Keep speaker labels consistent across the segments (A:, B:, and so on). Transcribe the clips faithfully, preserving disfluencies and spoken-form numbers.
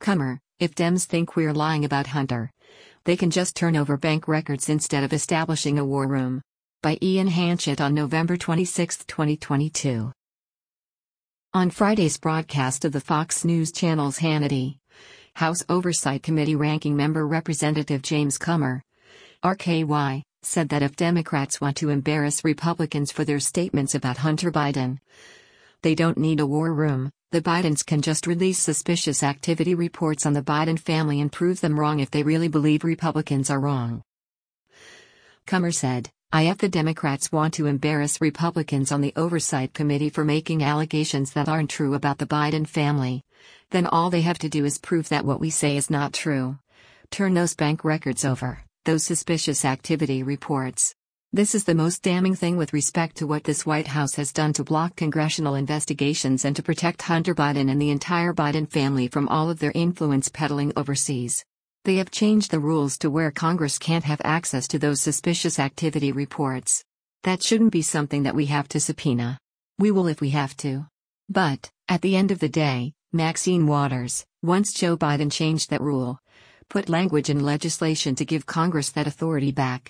A: Cummer, if Dems think we're lying about Hunter, they can just turn over bank records instead of establishing a war room. By Ian Hanchett on November twenty-sixth, twenty twenty-two. On Friday's broadcast of the Fox News Channel's Hannity, House Oversight Committee Ranking Member Representative James Cummer, R K Y, said that if Democrats want to embarrass Republicans for their statements about Hunter Biden, they don't need a war room. The Bidens can just release suspicious activity reports on the Biden family and prove them wrong if they really believe Republicans are wrong. Cummer said, "If the Democrats want to embarrass Republicans on the Oversight Committee for making allegations that aren't true about the Biden family, then all they have to do is prove that what we say is not true. Turn those bank records over, those suspicious activity reports. This is the most damning thing with respect to what this White House has done to block congressional investigations and to protect Hunter Biden and the entire Biden family from all of their influence peddling overseas. They have changed the rules to where Congress can't have access to those suspicious activity reports. That shouldn't be something that we have to subpoena. We will if we have to. But, at the end of the day, Maxine Waters, once Joe Biden changed that rule, put language in legislation to give Congress that authority back.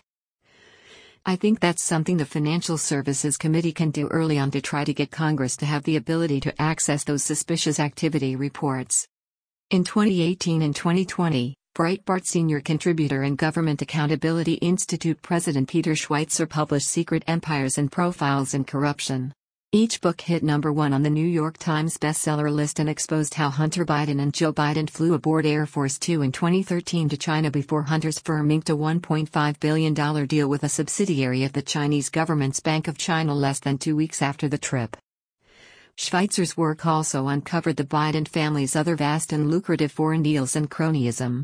A: I think that's something the Financial Services Committee can do early on to try to get Congress to have the ability to access those suspicious activity reports." In twenty eighteen and twenty twenty, Breitbart senior contributor and Government Accountability Institute President Peter Schweitzer published Secret Empires and Profiles in Corruption. Each book hit number one on the New York Times bestseller list and exposed how Hunter Biden and Joe Biden flew aboard Air Force Two in twenty thirteen to China before Hunter's firm inked a one point five billion dollars deal with a subsidiary of the Chinese government's Bank of China less than two weeks after the trip. Schweitzer's work also uncovered the Biden family's other vast and lucrative foreign deals and cronyism.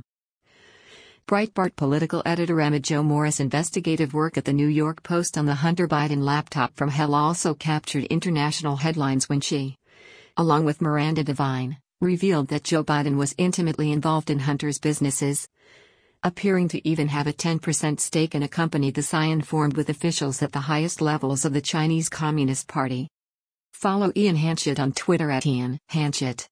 A: Breitbart political editor Emma Jo Morris' investigative work at the New York Post on the Hunter Biden laptop from hell also captured international headlines when she, along with Miranda Devine, revealed that Joe Biden was intimately involved in Hunter's businesses, appearing to even have a ten percent stake in a company the Scion formed with officials at the highest levels of the Chinese Communist Party. Follow Ian Hanchett on Twitter at Ian Hanchett.